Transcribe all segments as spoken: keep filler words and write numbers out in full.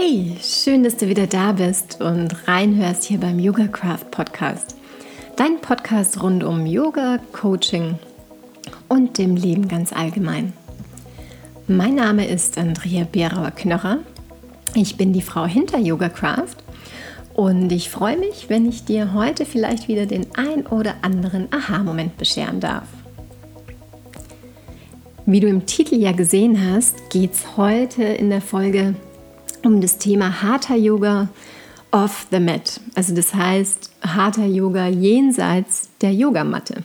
Hey, schön, dass du wieder da bist und reinhörst hier beim Yoga Craft Podcast. Dein Podcast rund um Yoga, Coaching und dem Leben ganz allgemein. Mein Name ist Andrea Bierauer-Knörrer. Ich bin die Frau hinter Yoga Craft und ich freue mich, wenn ich dir heute vielleicht wieder den ein oder anderen Aha-Moment bescheren darf. Wie du im Titel ja gesehen hast, geht es heute in der Folge um das Thema Hatha Yoga off the mat. Also das heißt Hatha Yoga jenseits der Yogamatte.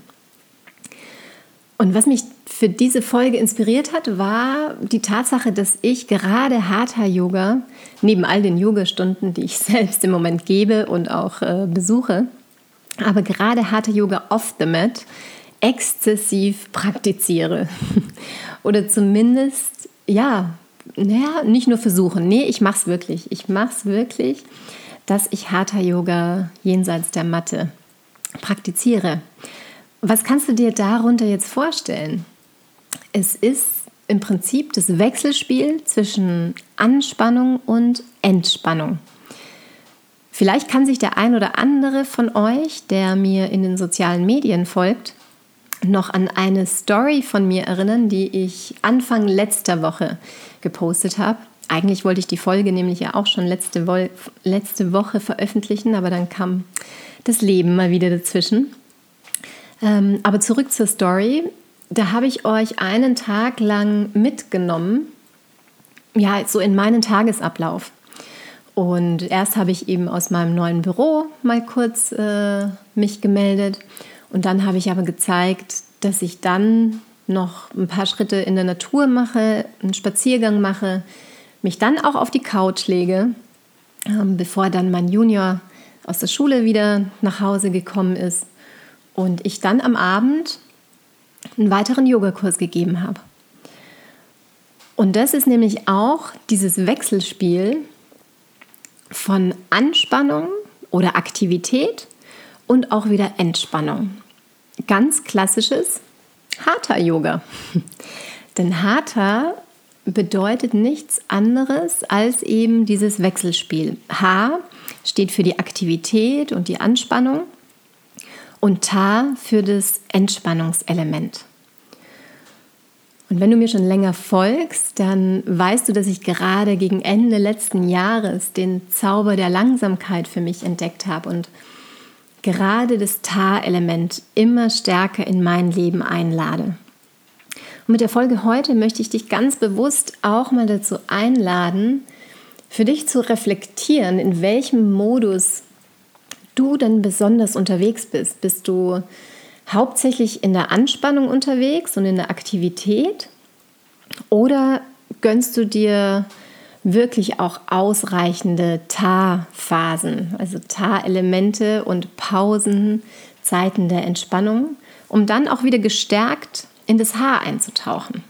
Und was mich für diese Folge inspiriert hat, war die Tatsache, dass ich gerade Hatha Yoga, neben all den Yogastunden, die ich selbst im Moment gebe und auch äh, besuche, aber gerade Hatha Yoga off the mat exzessiv praktiziere. Oder zumindest, ja, naja, nicht nur versuchen. Nee, ich mache es wirklich. Ich mache es wirklich, dass ich Hatha Yoga jenseits der Matte praktiziere. Was kannst du dir darunter jetzt vorstellen? Es ist im Prinzip das Wechselspiel zwischen Anspannung und Entspannung. Vielleicht kann sich der ein oder andere von euch, der mir in den sozialen Medien folgt, noch an eine Story von mir erinnern, die ich Anfang letzter Woche gepostet habe. Eigentlich wollte ich die Folge nämlich ja auch schon letzte, Wo- letzte Woche veröffentlichen, aber dann kam das Leben mal wieder dazwischen. Ähm, aber zurück zur Story. Da habe ich euch einen Tag lang mitgenommen, ja, so in meinen Tagesablauf. Und erst habe ich eben aus meinem neuen Büro mal kurz äh, mich gemeldet. Und dann habe ich aber gezeigt, dass ich dann noch ein paar Schritte in der Natur mache, einen Spaziergang mache, mich dann auch auf die Couch lege, ähm, bevor dann mein Junior aus der Schule wieder nach Hause gekommen ist und ich dann am Abend einen weiteren Yogakurs gegeben habe. Und das ist nämlich auch dieses Wechselspiel von Anspannung oder Aktivität und auch wieder Entspannung. Ganz klassisches Hatha-Yoga. Denn Hatha bedeutet nichts anderes als eben dieses Wechselspiel. Ha steht für die Aktivität und die Anspannung und Ta für das Entspannungselement. Und wenn du mir schon länger folgst, dann weißt du, dass ich gerade gegen Ende letzten Jahres den Zauber der Langsamkeit für mich entdeckt habe und gerade das Ta-Element immer stärker in mein Leben einlade. Und mit der Folge heute möchte ich dich ganz bewusst auch mal dazu einladen, für dich zu reflektieren, in welchem Modus du denn besonders unterwegs bist. Bist du hauptsächlich in der Anspannung unterwegs und in der Aktivität? Oder gönnst du dir wirklich auch ausreichende Ta-Phasen, also Ta-Elemente und Pausen, Zeiten der Entspannung, um dann auch wieder gestärkt in das Ha einzutauchen.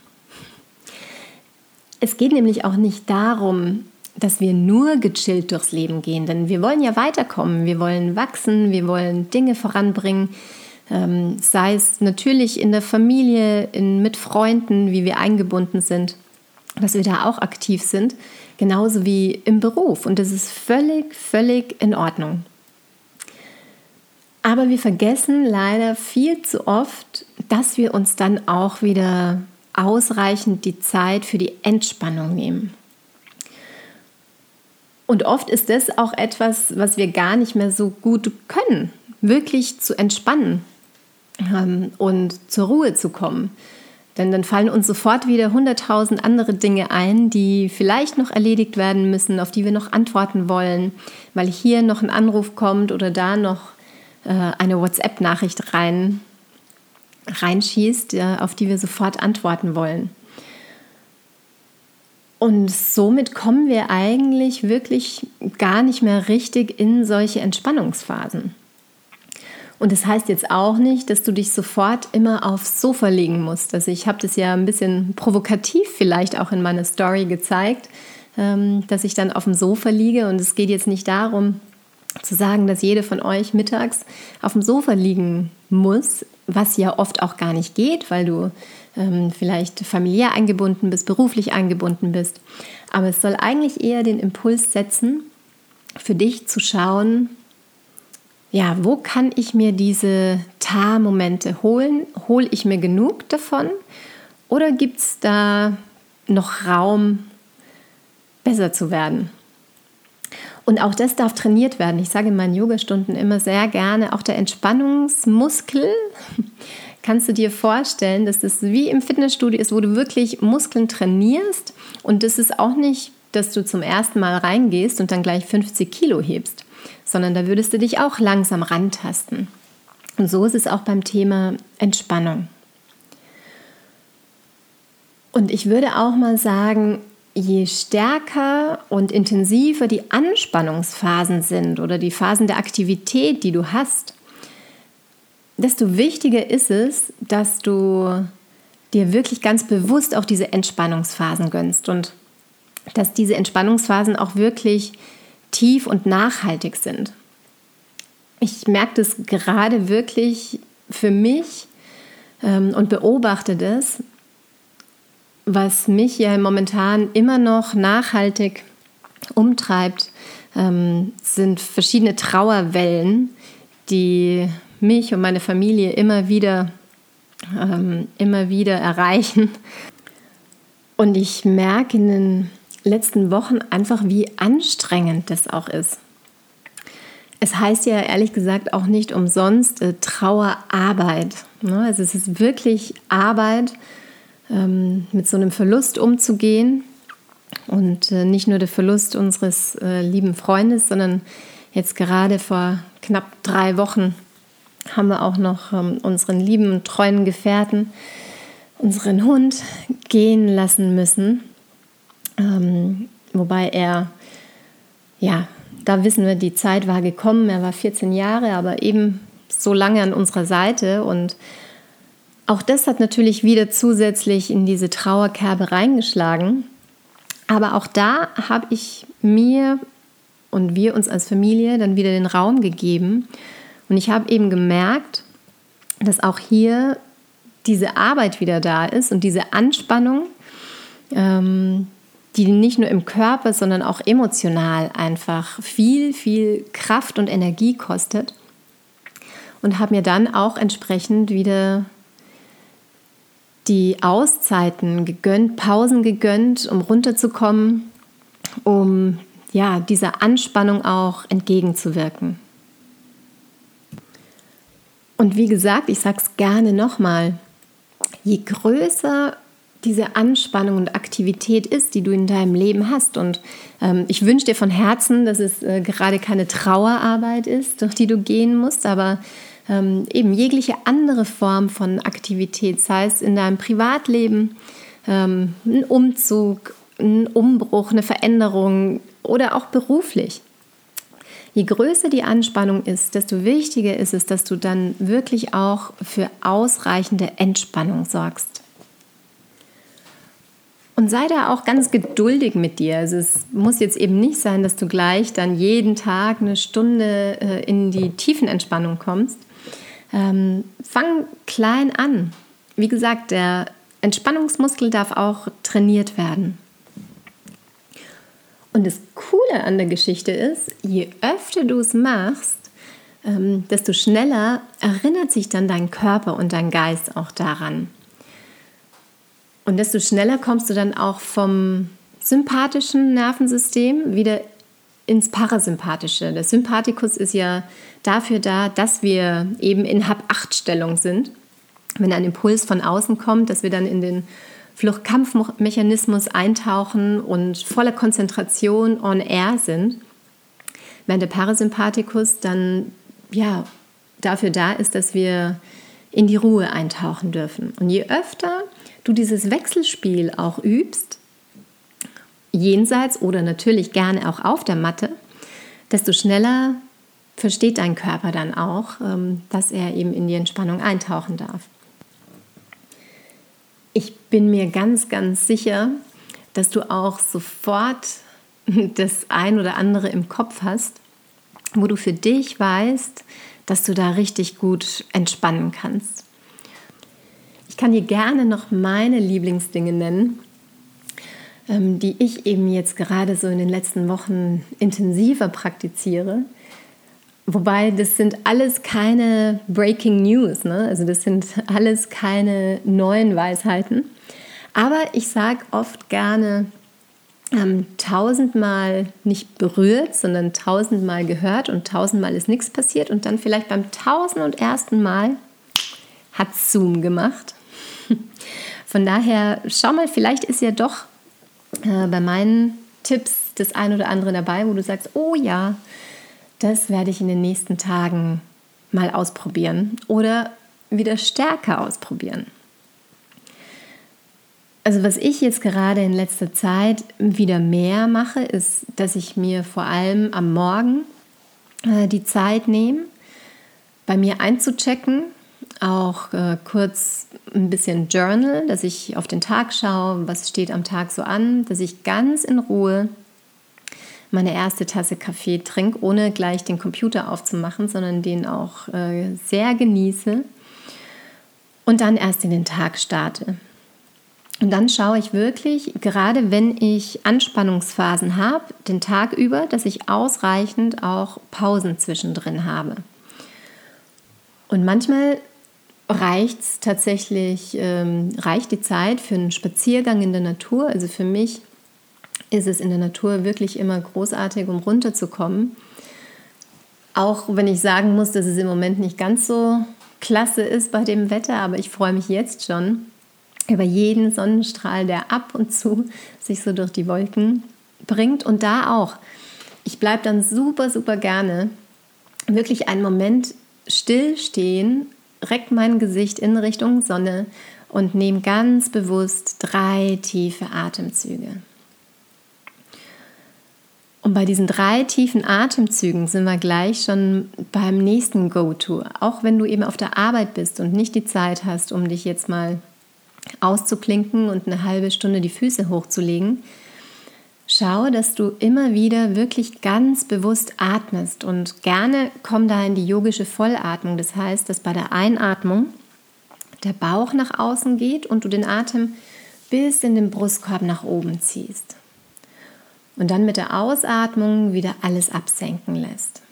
Es geht nämlich auch nicht darum, dass wir nur gechillt durchs Leben gehen, denn wir wollen ja weiterkommen, wir wollen wachsen, wir wollen Dinge voranbringen, ähm, sei es natürlich in der Familie, in, mit Freunden, wie wir eingebunden sind, dass wir da auch aktiv sind, genauso wie im Beruf. Und das ist völlig, völlig in Ordnung. Aber wir vergessen leider viel zu oft, dass wir uns dann auch wieder ausreichend die Zeit für die Entspannung nehmen. Und oft ist das auch etwas, was wir gar nicht mehr so gut können, wirklich zu entspannen ähm, und zur Ruhe zu kommen. Denn dann fallen uns sofort wieder hunderttausend andere Dinge ein, die vielleicht noch erledigt werden müssen, auf die wir noch antworten wollen, weil hier noch ein Anruf kommt oder da noch äh, eine WhatsApp-Nachricht rein, reinschießt, äh, auf die wir sofort antworten wollen. Und somit kommen wir eigentlich wirklich gar nicht mehr richtig in solche Entspannungsphasen. Und das heißt jetzt auch nicht, dass du dich sofort immer aufs Sofa legen musst. Also ich habe das ja ein bisschen provokativ vielleicht auch in meiner Story gezeigt, dass ich dann auf dem Sofa liege. Und es geht jetzt nicht darum zu sagen, dass jede von euch mittags auf dem Sofa liegen muss, was ja oft auch gar nicht geht, weil du ähm, vielleicht familiär eingebunden bist, beruflich eingebunden bist. Aber es soll eigentlich eher den Impuls setzen, für dich zu schauen, ja, wo kann ich mir diese Ta-Momente holen? Hole ich mir genug davon? Oder gibt es da noch Raum, besser zu werden? Und auch das darf trainiert werden. Ich sage in meinen Yogastunden immer sehr gerne, auch der Entspannungsmuskel, kannst du dir vorstellen, dass das wie im Fitnessstudio ist, wo du wirklich Muskeln trainierst. Und das ist auch nicht, dass du zum ersten Mal reingehst und dann gleich fünfzig Kilo hebst, sondern da würdest du dich auch langsam rantasten. Und so ist es auch beim Thema Entspannung. Und ich würde auch mal sagen, je stärker und intensiver die Anspannungsphasen sind oder die Phasen der Aktivität, die du hast, desto wichtiger ist es, dass du dir wirklich ganz bewusst auch diese Entspannungsphasen gönnst und dass diese Entspannungsphasen auch wirklich tief und nachhaltig sind. Ich merke das gerade wirklich für mich ähm, und beobachte das, was mich ja momentan immer noch nachhaltig umtreibt, ähm, sind verschiedene Trauerwellen, die mich und meine Familie immer wieder, ähm, immer wieder erreichen. Und ich merke in den letzten Wochen einfach, wie anstrengend das auch ist. Es heißt ja ehrlich gesagt auch nicht umsonst äh, Trauerarbeit. Ne? Also es ist wirklich Arbeit, ähm, mit so einem Verlust umzugehen. Und äh, nicht nur der Verlust unseres äh, lieben Freundes, sondern jetzt gerade vor knapp drei Wochen haben wir auch noch ähm, unseren lieben und treuen Gefährten, unseren Hund, gehen lassen müssen. Ähm, wobei er, ja, da wissen wir, die Zeit war gekommen. Er war vierzehn Jahre, aber eben so lange an unserer Seite. Und auch das hat natürlich wieder zusätzlich in diese Trauerkerbe reingeschlagen. Aber auch da habe ich mir und wir uns als Familie dann wieder den Raum gegeben. Und ich habe eben gemerkt, dass auch hier diese Arbeit wieder da ist und diese Anspannung, ähm, die nicht nur im Körper, sondern auch emotional einfach viel, viel Kraft und Energie kostet. Und habe mir dann auch entsprechend wieder die Auszeiten gegönnt, Pausen gegönnt, um runterzukommen, um ja, dieser Anspannung auch entgegenzuwirken. Und wie gesagt, ich sage es gerne nochmal, je größer diese Anspannung und Aktivität ist, die du in deinem Leben hast. Und ähm, ich wünsche dir von Herzen, dass es äh, gerade keine Trauerarbeit ist, durch die du gehen musst, aber ähm, eben jegliche andere Form von Aktivität, sei es in deinem Privatleben, ähm, ein Umzug, ein Umbruch, eine Veränderung oder auch beruflich. Je größer die Anspannung ist, desto wichtiger ist es, dass du dann wirklich auch für ausreichende Entspannung sorgst. Und sei da auch ganz geduldig mit dir. Also es muss jetzt eben nicht sein, dass du gleich dann jeden Tag eine Stunde äh, in die Tiefenentspannung kommst. Ähm, fang klein an. Wie gesagt, der Entspannungsmuskel darf auch trainiert werden. Und das Coole an der Geschichte ist, je öfter du es machst, ähm, desto schneller erinnert sich dann dein Körper und dein Geist auch daran. Und desto schneller kommst du dann auch vom sympathischen Nervensystem wieder ins Parasympathische. Der Sympathikus ist ja dafür da, dass wir eben in Hab-Acht-Stellung sind. Wenn ein Impuls von außen kommt, dass wir dann in den Flucht-Kampf-Mechanismus eintauchen und voller Konzentration on air sind. Während der Parasympathikus dann ja, dafür da ist, dass wir in die Ruhe eintauchen dürfen. Und je öfter du dieses Wechselspiel auch übst, jenseits oder natürlich gerne auch auf der Matte, desto schneller versteht dein Körper dann auch, dass er eben in die Entspannung eintauchen darf. Ich bin mir ganz, ganz sicher, dass du auch sofort das ein oder andere im Kopf hast, wo du für dich weißt, dass du da richtig gut entspannen kannst. Ich kann dir gerne noch meine Lieblingsdinge nennen, ähm, die ich eben jetzt gerade so in den letzten Wochen intensiver praktiziere. Wobei, das sind alles keine Breaking News, ne? Also das sind alles keine neuen Weisheiten. Aber ich sage oft gerne, ähm, tausendmal nicht berührt, sondern tausendmal gehört und tausendmal ist nichts passiert. Und dann vielleicht beim tausend und ersten Mal hat Zoom gemacht. Von daher, schau mal, vielleicht ist ja doch äh, bei meinen Tipps das ein oder andere dabei, wo du sagst, oh ja, das werde ich in den nächsten Tagen mal ausprobieren oder wieder stärker ausprobieren. Also was ich jetzt gerade in letzter Zeit wieder mehr mache, ist, dass ich mir vor allem am Morgen äh, die Zeit nehme, bei mir einzuchecken, auch äh, kurz ein bisschen Journal, dass ich auf den Tag schaue, was steht am Tag so an, dass ich ganz in Ruhe meine erste Tasse Kaffee trinke, ohne gleich den Computer aufzumachen, sondern den auch äh, sehr genieße und dann erst in den Tag starte. Und dann schaue ich wirklich, gerade wenn ich Anspannungsphasen habe, den Tag über, dass ich ausreichend auch Pausen zwischendrin habe. Und manchmal reicht es tatsächlich, ähm, reicht die Zeit für einen Spaziergang in der Natur. Also für mich ist es in der Natur wirklich immer großartig, um runterzukommen. Auch wenn ich sagen muss, dass es im Moment nicht ganz so klasse ist bei dem Wetter, aber ich freue mich jetzt schon über jeden Sonnenstrahl, der ab und zu sich so durch die Wolken bringt. Und da auch, ich bleibe dann super, super gerne wirklich einen Moment stillstehen, recke mein Gesicht in Richtung Sonne und nehme ganz bewusst drei tiefe Atemzüge. Und bei diesen drei tiefen Atemzügen sind wir gleich schon beim nächsten Go-To. Auch wenn du eben auf der Arbeit bist und nicht die Zeit hast, um dich jetzt mal auszuklinken und eine halbe Stunde die Füße hochzulegen, schau, dass du immer wieder wirklich ganz bewusst atmest. Und gerne komm da in die yogische Vollatmung. Das heißt, dass bei der Einatmung der Bauch nach außen geht und du den Atem bis in den Brustkorb nach oben ziehst. Und dann mit der Ausatmung wieder alles absenken lässt.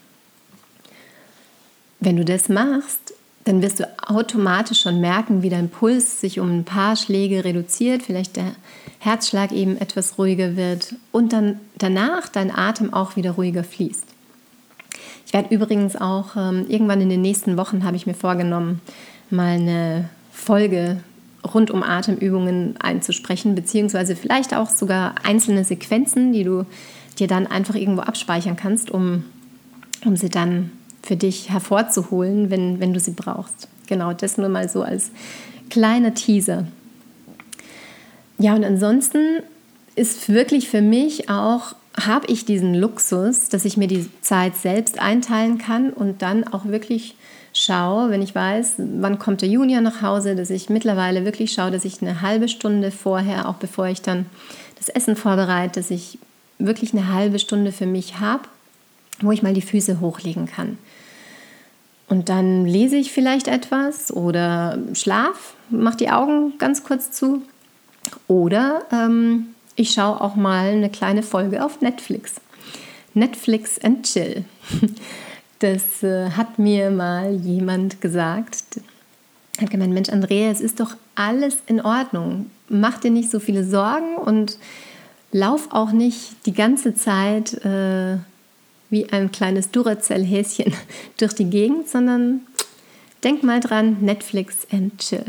Wenn du das machst, dann wirst du automatisch schon merken, wie dein Puls sich um ein paar Schläge reduziert, vielleicht der Herzschlag eben etwas ruhiger wird und dann danach dein Atem auch wieder ruhiger fließt. Ich werde übrigens auch ähm, irgendwann in den nächsten Wochen, habe ich mir vorgenommen, mal eine Folge rund um Atemübungen einzusprechen, beziehungsweise vielleicht auch sogar einzelne Sequenzen, die du dir dann einfach irgendwo abspeichern kannst, um, um sie dann für dich hervorzuholen, wenn, wenn du sie brauchst. Genau, das nur mal so als kleiner Teaser. Ja, und ansonsten ist wirklich für mich auch, habe ich diesen Luxus, dass ich mir die Zeit selbst einteilen kann und dann auch wirklich schaue, wenn ich weiß, wann kommt der Junior nach Hause, dass ich mittlerweile wirklich schaue, dass ich eine halbe Stunde vorher, auch bevor ich dann das Essen vorbereite, dass ich wirklich eine halbe Stunde für mich habe, wo ich mal die Füße hochlegen kann. Und dann lese ich vielleicht etwas oder schlaf, mache die Augen ganz kurz zu. Oder ähm, ich schaue auch mal eine kleine Folge auf Netflix. Netflix and Chill. Das äh, hat mir mal jemand gesagt. Er hat gemeint, Mensch Andrea, es ist doch alles in Ordnung. Mach dir nicht so viele Sorgen und lauf auch nicht die ganze Zeit äh, wie ein kleines Duracell-Häschen durch die Gegend, sondern denk mal dran, Netflix and Chill.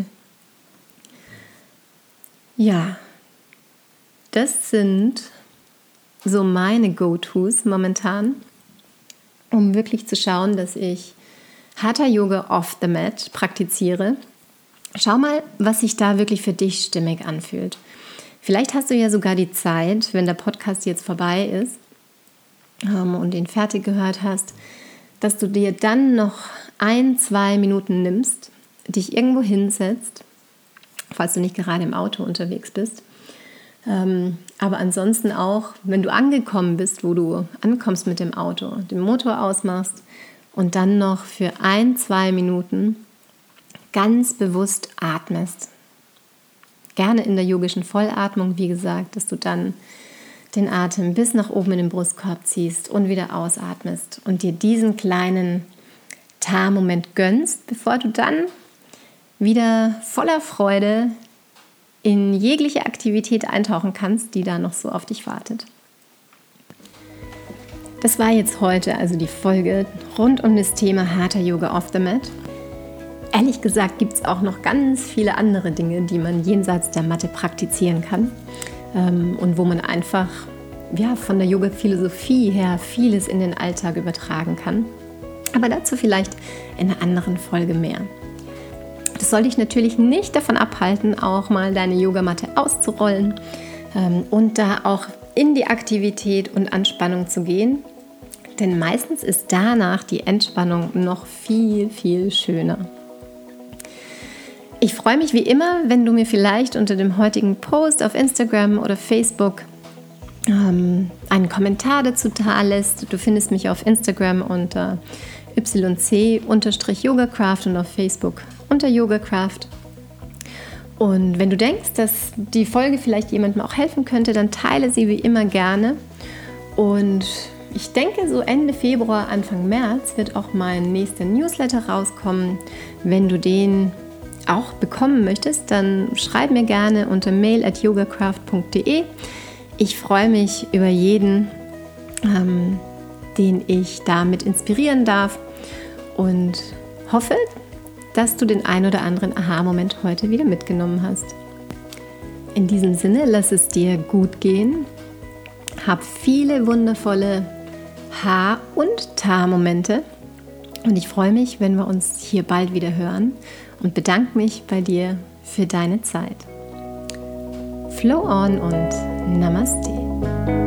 Ja, das sind so meine Go-Tos momentan, um wirklich zu schauen, dass ich Hatha Yoga off the mat praktiziere. Schau mal, was sich da wirklich für dich stimmig anfühlt. Vielleicht hast du ja sogar die Zeit, wenn der Podcast jetzt vorbei ist ähm, und den fertig gehört hast, dass du dir dann noch ein, zwei Minuten nimmst, dich irgendwo hinsetzt, falls du nicht gerade im Auto unterwegs bist. Ähm, aber ansonsten auch, wenn du angekommen bist, wo du ankommst mit dem Auto, den Motor ausmachst und dann noch für ein, zwei Minuten ganz bewusst atmest. Gerne in der yogischen Vollatmung, wie gesagt, dass du dann den Atem bis nach oben in den Brustkorb ziehst und wieder ausatmest und dir diesen kleinen Tar-Moment gönnst, bevor du dann wieder voller Freude in jegliche Aktivität eintauchen kannst, die da noch so auf dich wartet. Das war jetzt heute also die Folge rund um das Thema Hatha Yoga off the Mat. Ehrlich gesagt gibt es auch noch ganz viele andere Dinge, die man jenseits der Matte praktizieren kann ähm, und wo man einfach ja, von der Yoga-Philosophie her vieles in den Alltag übertragen kann. Aber dazu vielleicht in einer anderen Folge mehr. Das soll dich natürlich nicht davon abhalten, auch mal deine Yogamatte auszurollen ähm, und da auch in die Aktivität und Anspannung zu gehen. Denn meistens ist danach die Entspannung noch viel, viel schöner. Ich freue mich wie immer, wenn du mir vielleicht unter dem heutigen Post auf Instagram oder Facebook ähm, einen Kommentar dazu da lässt. Du findest mich auf Instagram unter y c yogacraft und auf Facebook unter Yogacraft. Und wenn du denkst, dass die Folge vielleicht jemandem auch helfen könnte, dann teile sie wie immer gerne. Und ich denke, so Ende Februar, Anfang März wird auch mein nächster Newsletter rauskommen. Wenn du den auch bekommen möchtest, dann schreib mir gerne unter mail at yogacraft punkt de. Ich freue mich über jeden, ähm, den ich damit inspirieren darf und hoffe, dass du den ein oder anderen Aha-Moment heute wieder mitgenommen hast. In diesem Sinne, lass es dir gut gehen. Hab viele wundervolle Haar- und Tar-Momente und ich freue mich, wenn wir uns hier bald wieder hören und bedanke mich bei dir für deine Zeit. Flow on und Namaste.